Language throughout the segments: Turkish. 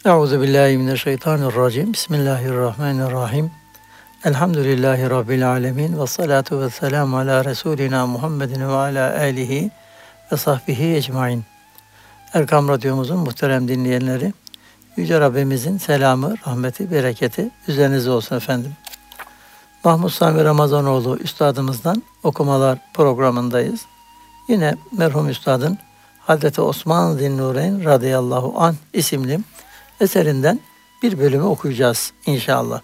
Euzubillahimineşşeytanirracim. Bismillahirrahmanirrahim. Elhamdülillahi Rabbil alemin. Ve salatu ve selamu ala Resulina Muhammedin ve ala alihi ve sahbihi ecmain. Erkam Radyomuzun muhterem dinleyenleri, Yüce Rabbimizin selamı, rahmeti, bereketi üzerinize olsun efendim. Mahmud Sami Ramazanoğlu Üstadımızdan okumalar programındayız. Yine merhum Üstadın Hazreti Osman Zinnureyn radıyallahu anh isimli eserinden bir bölümü okuyacağız inşallah.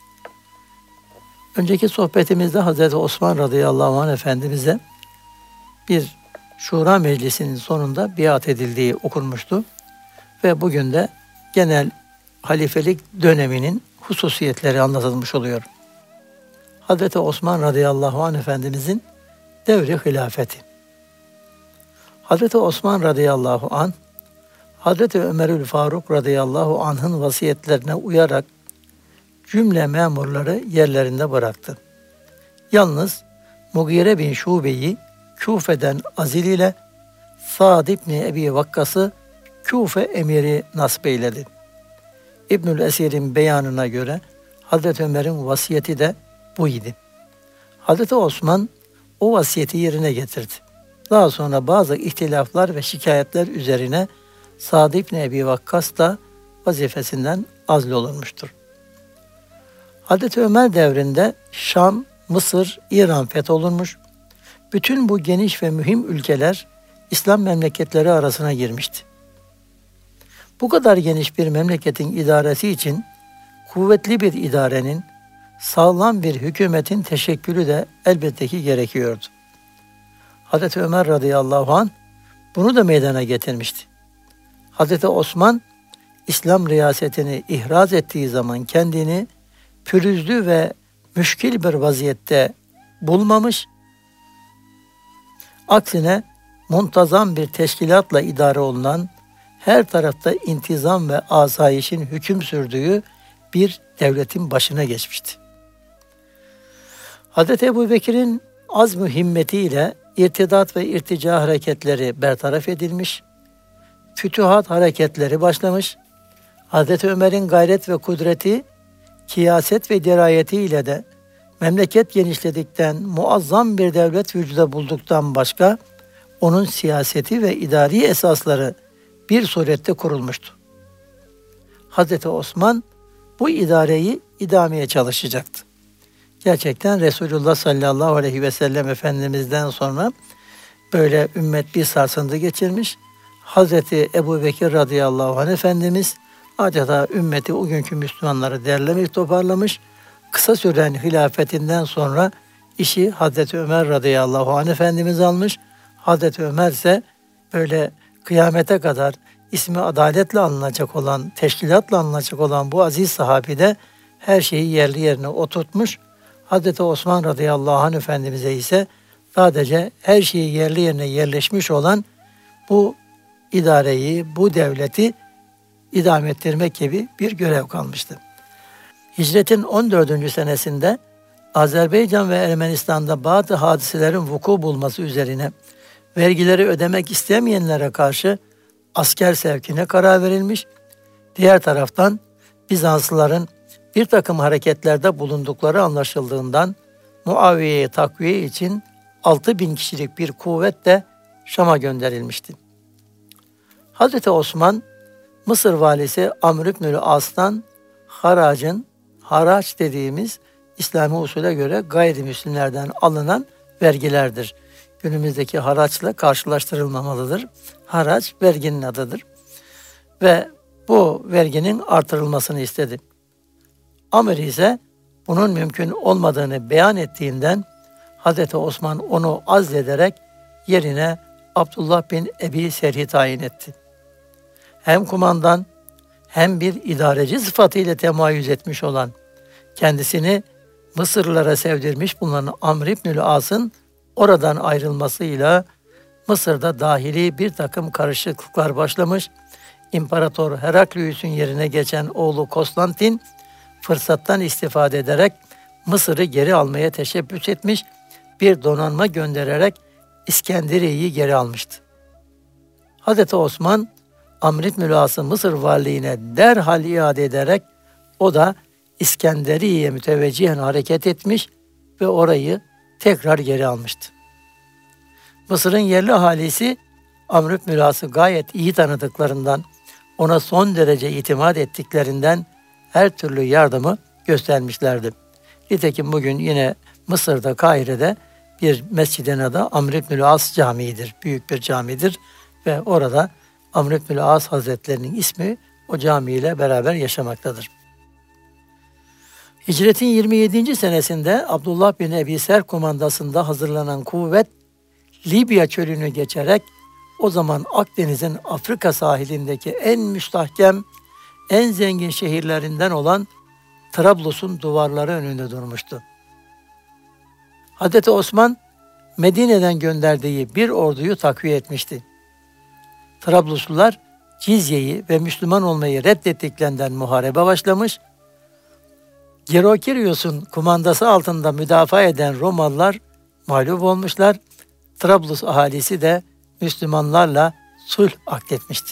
Önceki sohbetimizde Hazreti Osman radıyallahu anh Efendimiz'e bir şura meclisinin sonunda biat edildiği okunmuştu. Ve bugün de genel halifelik döneminin hususiyetleri anlatılmış oluyor. Hazreti Osman radıyallahu anh Efendimiz'in devri hilafeti. Hazreti Osman radıyallahu anh, Hazreti Ömerül Faruk radıyallahu anh'ın vasiyetlerine uyarak cümle memurları yerlerinde bıraktı. Yalnız Mugire bin Şube'yi Küfe'den azil ile Sa'd ibn Ebi Vakkas'ı Küfe emiri nasip eyledi. İbnül Esir'in beyanına göre Hazreti Ömer'in vasiyeti de bu idi. Hazreti Osman o vasiyeti yerine getirdi. Daha sonra bazı ihtilaflar ve şikayetler üzerine Sa'd ibn Ebi Vakkas da vazifesinden azlolunmuştur. Hazreti Ömer devrinde Şam, Mısır, İran fetholunmuş. Bütün bu geniş ve mühim ülkeler İslam memleketleri arasına girmişti. Bu kadar geniş bir memleketin idaresi için kuvvetli bir idarenin, sağlam bir hükümetin teşekkülü de elbette ki gerekiyordu. Hazreti Ömer radıyallahu anh bunu da meydana getirmişti. Hazreti Osman, İslam riyasetini ihraz ettiği zaman kendini pürüzlü ve müşkil bir vaziyette bulmamış, aksine muntazam bir teşkilatla idare olunan, her tarafta intizam ve asayişin hüküm sürdüğü bir devletin başına geçmişti. Hazreti Ebubekir'in azm-ı himmetiyle irtidat ve irtica hareketleri bertaraf edilmiş, fütühat hareketleri başlamış, Hazreti Ömer'in gayret ve kudreti, kiyaset ve dirayetiyle de memleket genişledikten, muazzam bir devlet vücuda bulduktan başka, onun siyaseti ve idari esasları bir surette kurulmuştu. Hazreti Osman bu idareyi idameye çalışacaktı. Gerçekten Resulullah sallallahu aleyhi ve sellem Efendimiz'den sonra böyle ümmet bir sarsıntı geçirmiş. Hazreti Ebubekir radıyallahu anh Efendimiz adeta ümmeti, o günkü Müslümanları derlemiş, toparlamış. Kısa süren hilafetinden sonra işi Hazreti Ömer radıyallahu anh Efendimiz almış. Hazreti Ömer ise böyle kıyamete kadar ismi adaletle anılacak olan, teşkilatla anılacak olan bu aziz sahabi de her şeyi yerli yerine oturtmuş. Hazreti Osman radıyallahu anh Efendimiz'e ise sadece her şeyi yerli yerine yerleşmiş olan bu idareyi, bu devleti idame ettirmek gibi bir görev kalmıştı. Hicretin 14. senesinde Azerbaycan ve Ermenistan'da bazı hadiselerin vuku bulması üzerine vergileri ödemek istemeyenlere karşı asker sevkine karar verilmiş. Diğer taraftan Bizanslıların bir takım hareketlerde bulundukları anlaşıldığından Muaviye'ye takviye için 6.000 kişilik bir kuvvet de Şam'a gönderilmişti. Hazreti Osman, Mısır valisi Amr ibn-ül As'tan haraç dediğimiz İslami usule göre gayrimüslimlerden alınan vergilerdir. Günümüzdeki haraçla karşılaştırılmamalıdır. Haraç verginin adıdır. Ve bu verginin artırılmasını istedi. Amr ise bunun mümkün olmadığını beyan ettiğinden Hazreti Osman onu azlederek yerine Abdullah bin Ebi Serh'i tayin etti. Hem kumandan hem bir idareci sıfatıyla temayüz etmiş olan, kendisini Mısırlılara sevdirmiş bulunan Amr ibn-ül As'ın oradan ayrılmasıyla Mısır'da dahili bir takım karışıklıklar başlamış. İmparator Heraklius'un yerine geçen oğlu Konstantin fırsattan istifade ederek Mısır'ı geri almaya teşebbüs etmiş, bir donanma göndererek İskenderiye'yi geri almıştı. Hazreti Osman Amr İbnül As'ı Mısır valiliğine derhal iade ederek o da İskenderiye'ye müteveccihen hareket etmiş ve orayı tekrar geri almıştı. Mısır'ın yerli ahalisi Amr İbnül As'ı gayet iyi tanıdıklarından, ona son derece itimat ettiklerinden her türlü yardımı göstermişlerdi. Nitekim bugün yine Mısır'da, Kahire'de bir mescidin adı Amr İbnül As Camii'dir. Büyük bir camidir ve orada Amr İbnül As Hazretlerinin ismi o camiyle beraber yaşamaktadır. Hicretin 27. senesinde Abdullah bin Ebi Ser komandasında hazırlanan kuvvet Libya çölünü geçerek o zaman Akdeniz'in Afrika sahilindeki en müstahkem, en zengin şehirlerinden olan Trablus'un duvarları önünde durmuştu. Hazreti Osman Medine'den gönderdiği bir orduyu takviye etmişti. Trabluslular cizyeyi ve Müslüman olmayı reddettiklerinden muharebe başlamış, Gerokirios'un kumandası altında müdafaa eden Romalılar mağlup olmuşlar, Trablus ahalisi de Müslümanlarla sulh akdetmişti.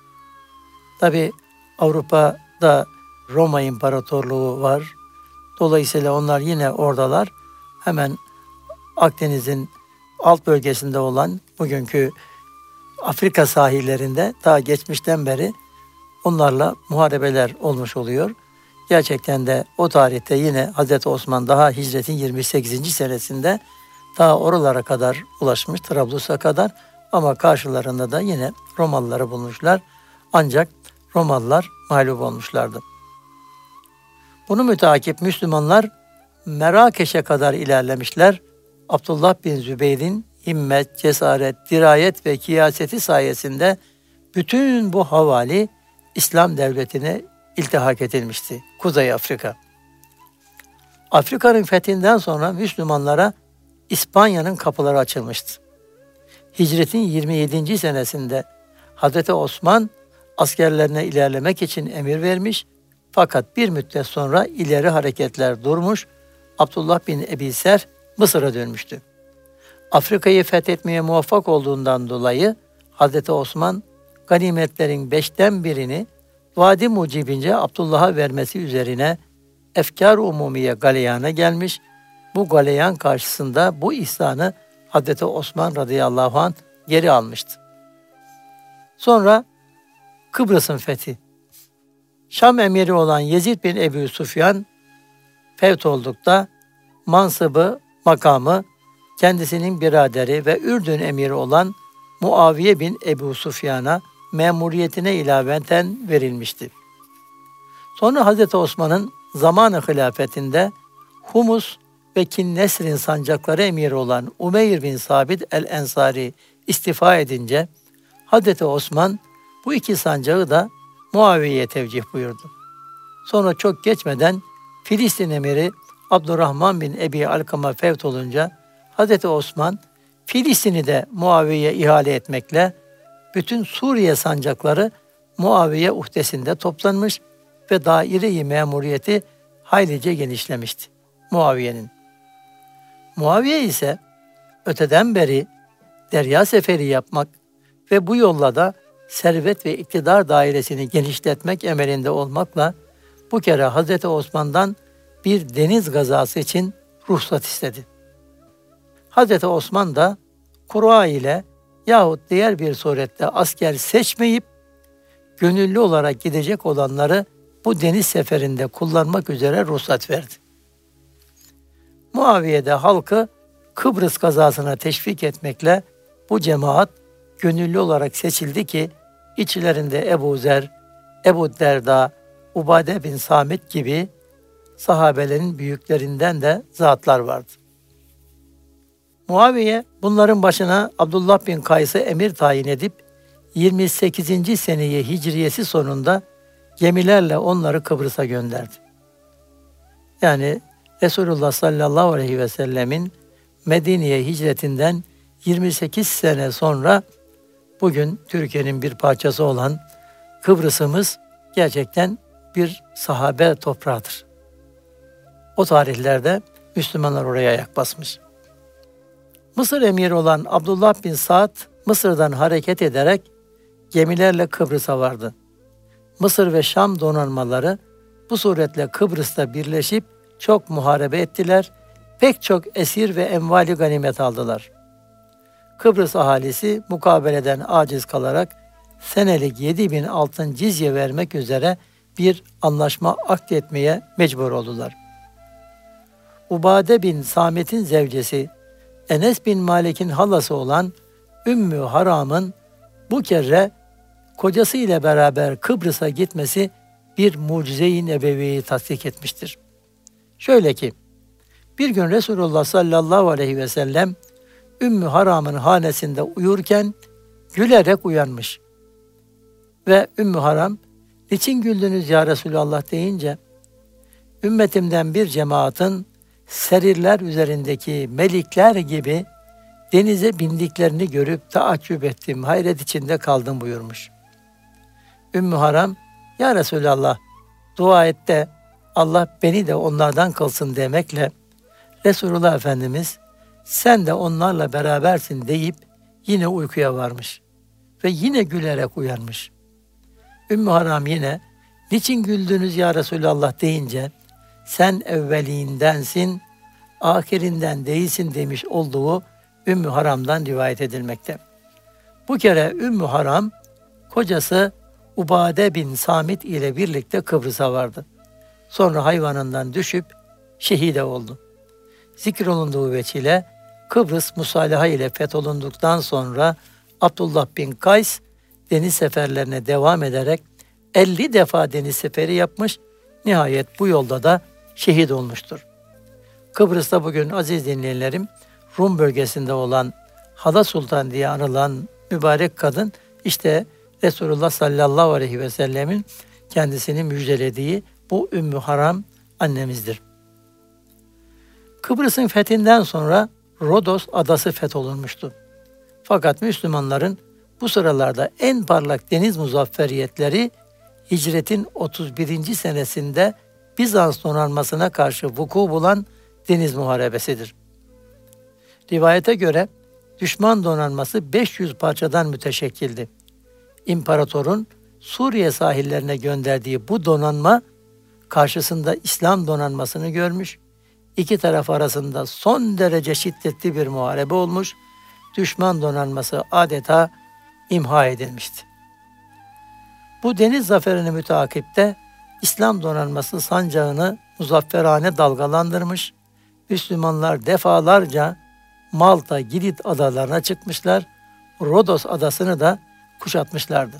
Tabi Avrupa'da Roma İmparatorluğu var. Dolayısıyla onlar yine oradalar. Hemen Akdeniz'in alt bölgesinde olan bugünkü Afrika sahillerinde daha geçmişten beri onlarla muharebeler olmuş oluyor. Gerçekten de o tarihte yine Hazreti Osman daha hicretin 28. senesinde daha oralara kadar ulaşmış, Trablus'a kadar, ama karşılarında da yine Romalıları bulmuşlar. Ancak Romalılar mağlup olmuşlardı. Bunu müteakip Müslümanlar Merakeş'e kadar ilerlemişler. Abdullah bin Zübeyir'in himmet, cesaret, dirayet ve kıyaseti sayesinde bütün bu havali İslam devletine iltihak edilmişti. Kuzey Afrika. Afrika'nın fethinden sonra Müslümanlara İspanya'nın kapıları açılmıştı. Hicretin 27. senesinde Hazreti Osman askerlerine ilerlemek için emir vermiş, fakat bir müddet sonra ileri hareketler durmuş, Abdullah bin Ebi Ser Mısır'a dönmüştü. Afrika'yı fethetmeye muvaffak olduğundan dolayı Hazreti Osman ganimetlerin 5'ten birini vaadi mucibince Abdullah'a vermesi üzerine Efkar-ı Umumiye galeyana gelmiş. Bu galeyan karşısında bu ihsanı Hazreti Osman radıyallahu anh geri almıştı. Sonra Kıbrıs'ın fethi. Şam emiri olan Yezid bin Ebu Süfyan fevt oldukta mansıbı, makamı kendisinin biraderi ve Ürdün emiri olan Muaviye bin Ebu Süfyan'a memuriyetine ilaveten verilmişti. Sonra Hazreti Osman'ın zamanı hilafetinde Humus ve Kinnesr'in sancakları emiri olan Umeyr bin Sabit el-Ensari istifa edince Hazreti Osman bu iki sancağı da Muaviye'ye tevcih buyurdu. Sonra çok geçmeden Filistin emiri Abdurrahman bin Ebi Alkam'a fevt olunca Hazreti Osman Filistin'i de Muaviye'ye ihale etmekle bütün Suriye sancakları Muaviye uhdesinde toplanmış ve daire-i memuriyeti haylice genişlemişti Muaviye'nin. Muaviye ise öteden beri derya seferi yapmak ve bu yolla da servet ve iktidar dairesini genişletmek emelinde olmakla bu kere Hazreti Osman'dan bir deniz gazası için ruhsat istedi. Hazreti Osman da Kur'a ile yahut diğer bir surette asker seçmeyip gönüllü olarak gidecek olanları bu deniz seferinde kullanmak üzere ruhsat verdi. Muaviye de halkı Kıbrıs gazasına teşvik etmekle bu cemaat gönüllü olarak seçildi ki içlerinde Ebu Zer, Ebu Derda, Ubade bin Samit gibi sahabelerin büyüklerinden de zatlar vardı. Muaviye bunların başına Abdullah bin Kays'ı emir tayin edip 28. seneye hicriyesi sonunda gemilerle onları Kıbrıs'a gönderdi. Yani Resulullah sallallahu aleyhi ve sellemin Medine'ye hicretinden 28 sene sonra bugün Türkiye'nin bir parçası olan Kıbrıs'ımız gerçekten bir sahabe toprağıdır. O tarihlerde Müslümanlar oraya ayak basmış. Mısır emiri olan Abdullah bin Sa'd Mısır'dan hareket ederek gemilerle Kıbrıs'a vardı. Mısır ve Şam donanmaları bu suretle Kıbrıs'ta birleşip çok muharebe ettiler, pek çok esir ve envali ganimet aldılar. Kıbrıs ahalisi mukabeleden aciz kalarak senelik 7.000 altın cizye vermek üzere bir anlaşma akdetmeye mecbur oldular. Ubade bin Samet'in zevcesi, Enes bin Malik'in halası olan Ümmü Haram'ın bu kere kocası ile beraber Kıbrıs'a gitmesi bir mucize-i nebeviyi tasdik etmiştir. Şöyle ki, bir gün Resulullah sallallahu aleyhi ve sellem Ümmü Haram'ın hanesinde uyurken gülerek uyanmış. Ve Ümmü Haram, "Niçin güldünüz ya Resulallah?" deyince, "Ümmetimden bir cemaatin serirler üzerindeki melikler gibi denize bindiklerini görüp taaccüp ettim, hayret içinde kaldım" buyurmuş. Ümmü Haram, "Ya Resulallah, dua et de Allah beni de onlardan kılsın" demekle Resulullah Efendimiz "Sen de onlarla berabersin" deyip yine uykuya varmış ve yine gülerek uyanmış. Ümmü Haram yine "Niçin güldünüz ya Resulallah?" deyince "Sen evvelindensin, ahirinden değilsin" demiş olduğu Ümmü Haram'dan rivayet edilmekte. Bu kere Ümmü Haram kocası Ubade bin Samit ile birlikte Kıbrıs'a vardı. Sonra hayvanından düşüp şehide oldu. Zikrolunduğu veçile Kıbrıs musalaha ile fetholunduktan sonra Abdullah bin Kays deniz seferlerine devam ederek 50 defa deniz seferi yapmış, nihayet bu yolda da şehit olmuştur. Kıbrıs'ta bugün aziz dinleyenlerim, Rum bölgesinde olan Hala Sultan diye anılan mübarek kadın, işte Resulullah sallallahu aleyhi ve sellemin kendisini müjdelediği bu Ümmü Haram annemizdir. Kıbrıs'ın fethinden sonra Rodos adası fetholunmuştu. Fakat Müslümanların bu sıralarda en parlak deniz muzafferiyetleri hicretin 31. senesinde Bizans donanmasına karşı vuku bulan deniz muharebesidir. Rivayete göre düşman donanması 500 parçadan müteşekkildi. İmparatorun Suriye sahillerine gönderdiği bu donanma karşısında İslam donanmasını görmüş, iki taraf arasında son derece şiddetli bir muharebe olmuş, düşman donanması adeta imha edilmişti. Bu deniz zaferini müteakipte İslam donanması sancağını muzafferane dalgalandırmış, Müslümanlar defalarca Malta, Girit adalarına çıkmışlar, Rodos adasını da kuşatmışlardı.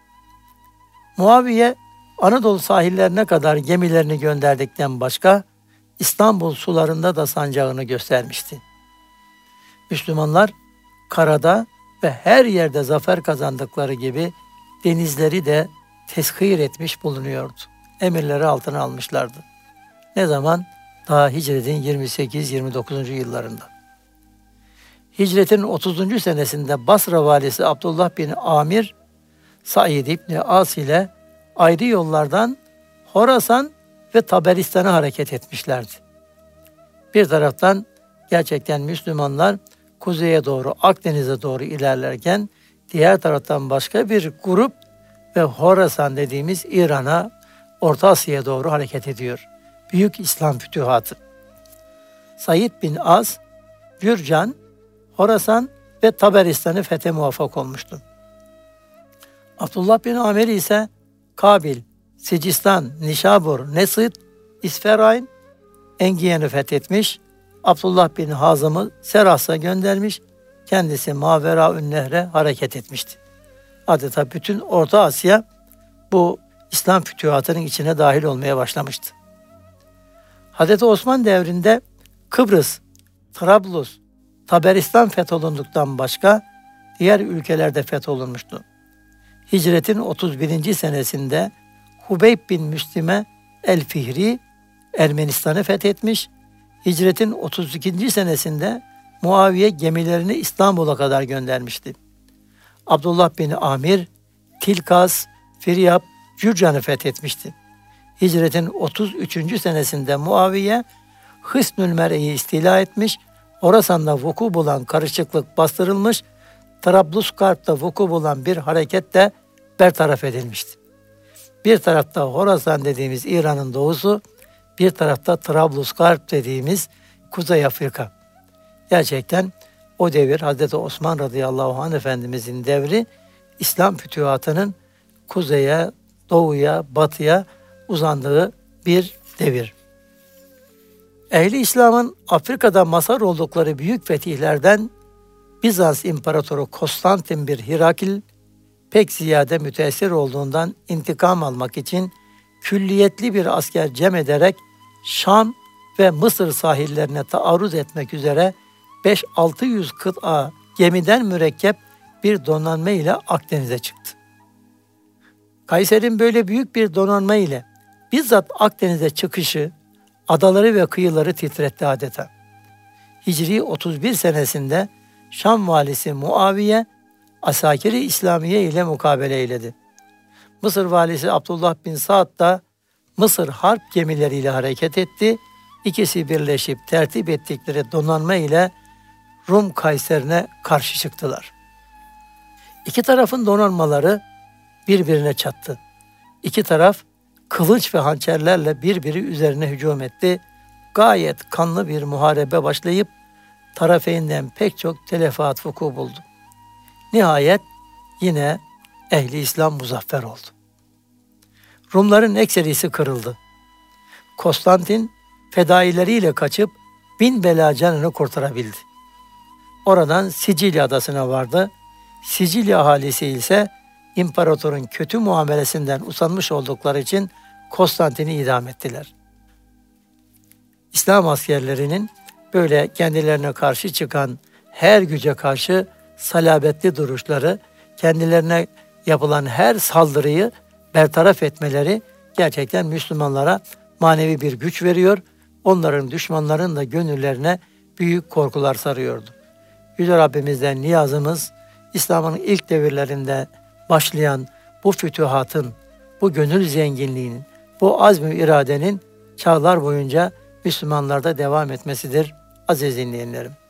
Muaviye, Anadolu sahillerine kadar gemilerini gönderdikten başka, İstanbul sularında da sancağını göstermişti. Müslümanlar, karada ve her yerde zafer kazandıkları gibi denizleri de teshir etmiş bulunuyordu. Emirleri altına almışlardı. Ne zaman? Daha hicretin 28-29. yıllarında. Hicretin 30. senesinde Basra valisi Abdullah bin Amir, Said İbni As ile ayrı yollardan Horasan ve Taberistan'a hareket etmişlerdi. Bir taraftan gerçekten Müslümanlar kuzeye doğru, Akdeniz'e doğru ilerlerken, diğer taraftan başka bir grup ve Horasan dediğimiz İran'a, Orta Asya'ya doğru hareket ediyor. Büyük İslam fütühatı. Said bin Az, Gürcan, Horasan ve Taberistan'ı fethe muvaffak olmuştu. Abdullah bin Amir ise Kabil, Sicistan, Nişabur, Nesid, İsferayn, Engiyen'i fethetmiş, Abdullah bin Hazım'ı Seras'a göndermiş, kendisi Maveraün Nehre hareket etmişti. Adeta bütün Orta Asya bu İslam fütühatının içine dahil olmaya başlamıştı. Hazreti Osman devrinde Kıbrıs, Trablus, Taberistan fetholunduktan başka diğer ülkelerde fetholunmuştu. Hicretin 31. senesinde Hubeyb bin Müslim'e el-Fihri Ermenistan'ı fethetmiş, Hicretin 32. senesinde Muaviye gemilerini İstanbul'a kadar göndermişti. Abdullah bin Amir, Tilkas, Firyab, Cürcan'ı fethetmişti. Hicretin 33. senesinde Muaviye, Hısnül Mer'e'yi istila etmiş, Horasan'da vuku bulan karışıklık bastırılmış, Trablusgarp'ta vuku bulan bir hareket de bertaraf edilmişti. Bir tarafta Horasan dediğimiz İran'ın doğusu, bir tarafta Trablusgarp dediğimiz Kuzey Afrika. Gerçekten o devir Hazreti Osman radıyallahu anh Efendimizin devri, İslam fütühatının kuzeye, doğuya, batıya uzandığı bir devir. Ehli İslam'ın Afrika'da mazhar oldukları büyük fetihlerden Bizans İmparatoru Konstantin bir Hirakl pek ziyade müteessir olduğundan intikam almak için külliyetli bir asker cem ederek Şam ve Mısır sahillerine taarruz etmek üzere 5-600 kıta gemiden mürekkep bir donanma ile Akdeniz'e çıktı. Kayser'in böyle büyük bir donanma ile bizzat Akdeniz'e çıkışı adaları ve kıyıları titretti adeta. Hicri 31 senesinde Şam valisi Muaviye, Asakir-i İslamiye ile mukabele eyledi. Mısır valisi Abdullah bin Saad da Mısır harp gemileriyle hareket etti. İkisi birleşip tertip ettikleri donanma ile Rum Kayser'ine karşı çıktılar. İki tarafın donanmaları birbirine çattı. İki taraf kılıç ve hançerlerle birbiri üzerine hücum etti. Gayet kanlı bir muharebe başlayıp tarafeyinden pek çok telefat vuku buldu. Nihayet yine ehli İslam muzaffer oldu. Rumların ekserisi kırıldı. Konstantin fedaileriyle kaçıp bin bela canını kurtarabildi. Oradan Sicilya adasına vardı. Sicilya ahalisi ise imparatorun kötü muamelesinden usanmış oldukları için Konstantin'i idam ettiler. İslam askerlerinin böyle kendilerine karşı çıkan her güce karşı salabetli duruşları, kendilerine yapılan her saldırıyı bertaraf etmeleri gerçekten Müslümanlara manevi bir güç veriyor. Onların, düşmanların da gönüllerine büyük korkular sarıyordu. Yüce Rabbimizden niyazımız, İslam'ın ilk devirlerinde başlayan bu fütühatın, bu gönül zenginliğinin, bu azm-i iradenin çağlar boyunca Müslümanlarda devam etmesidir aziz dinleyenlerim.